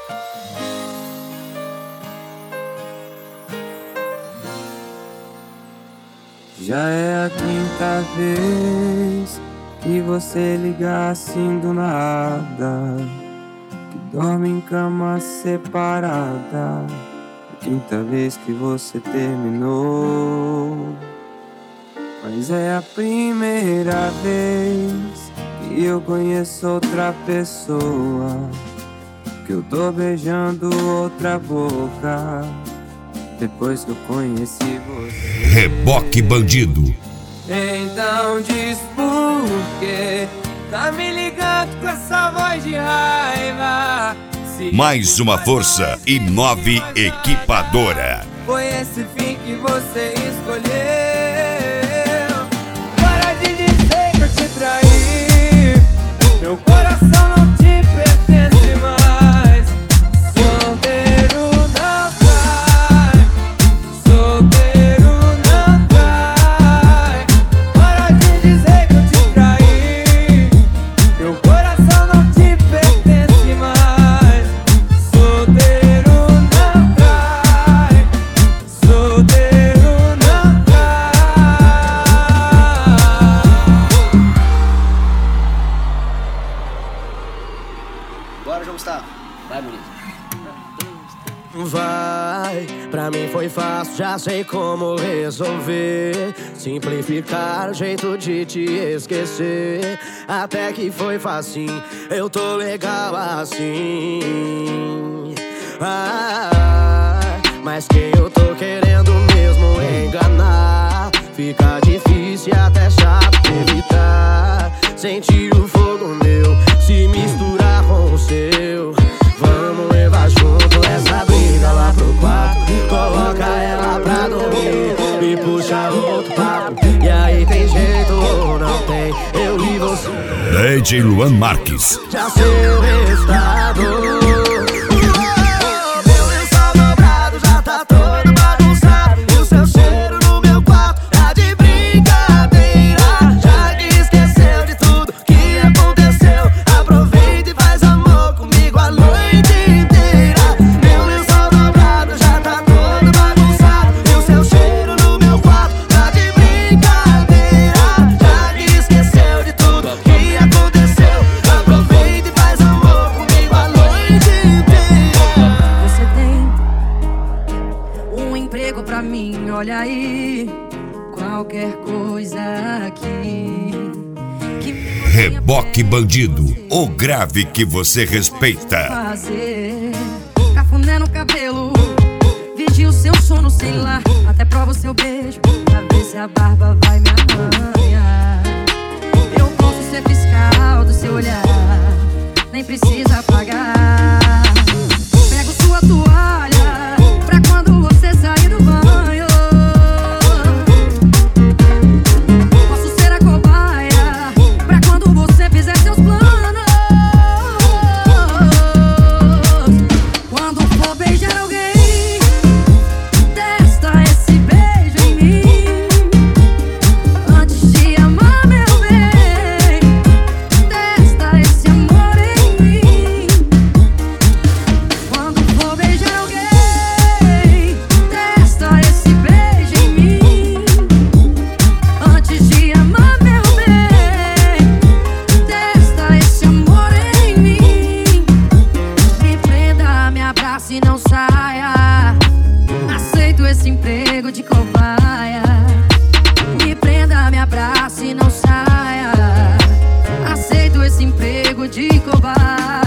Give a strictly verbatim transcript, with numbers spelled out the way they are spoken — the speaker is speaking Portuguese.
Já é a quinta vez que você liga assim do nada, que dorme em cama separada. A quinta vez que você terminou. Mas é a primeira vez que eu conheço outra pessoa, que eu tô beijando outra boca depois que eu conheci você. Reboque Bandido. Então diz por que tá me ligando com essa voz de raiva. Se Mais uma força e nove equipadora. Foi esse fim que você escolheu. Para de dizer que eu te traí. Meu coração não te pertence mais. Solteiro não cai. Solteiro não cai. Para de dizer que eu te traí. Meu coração não te pertence mais. Solteiro não cai. Solteiro não cai. Bora, João Gustavo. Vai, bonito. Vai, pra mim foi fácil, já sei como resolver. Simplificar o jeito de te esquecer. Até que foi facinho, eu tô legal assim. Ah, mas quem eu tô querendo mesmo enganar, fica difícil e até chato evitar. Sentir o fogo meu se misturar com o seu. Vamos levar junto essa briga lá pro quarto. Coloca ela pra dormir e puxa outro papo. E aí tem jeito ou não tem? Eu e você. D J Luan Marques. Já sei o resultado. Meu lençol dobrado já tá todo bagunçado. E o seu cheiro no meu quarto tá de brincadeira. Já que esqueceu de tudo que aconteceu, aproveita e faz amor comigo a noite inteira. Meu lençol dobrado já tá todo bagunçado. E o seu cheiro no meu quarto tá de brincadeira. Já que esqueceu de tudo que aconteceu, aproveita e faz amor comigo a noite inteira. Você tem um emprego pra mim, olha aí. Qualquer coisa aqui que Reboque Bandido. O grave que você respeita. fazer. Cafuné no cabelo, vigia o seu sono, sei lá. Até prova o seu beijo, pra ver se a barba vai me arranhar. Eu posso ser fiscal do seu olhar, nem precisa pagar. Pego sua toalha pra quando você sair do banho. Posso ser a cobaia pra quando você fizer seus planos. Quando for beijar alguém, testa esse beijo em mim. Antes de amar, meu bem, testa esse amor em mim. Quando for beijar alguém, testa esse beijo em mim. Antes de amar, meu bem, testa esse amor em mim. Me prenda, me abrace e não saia. Aceito esse emprego de cobaia. Me prenda, me abrace e não saia. Aceito esse emprego de cobaia.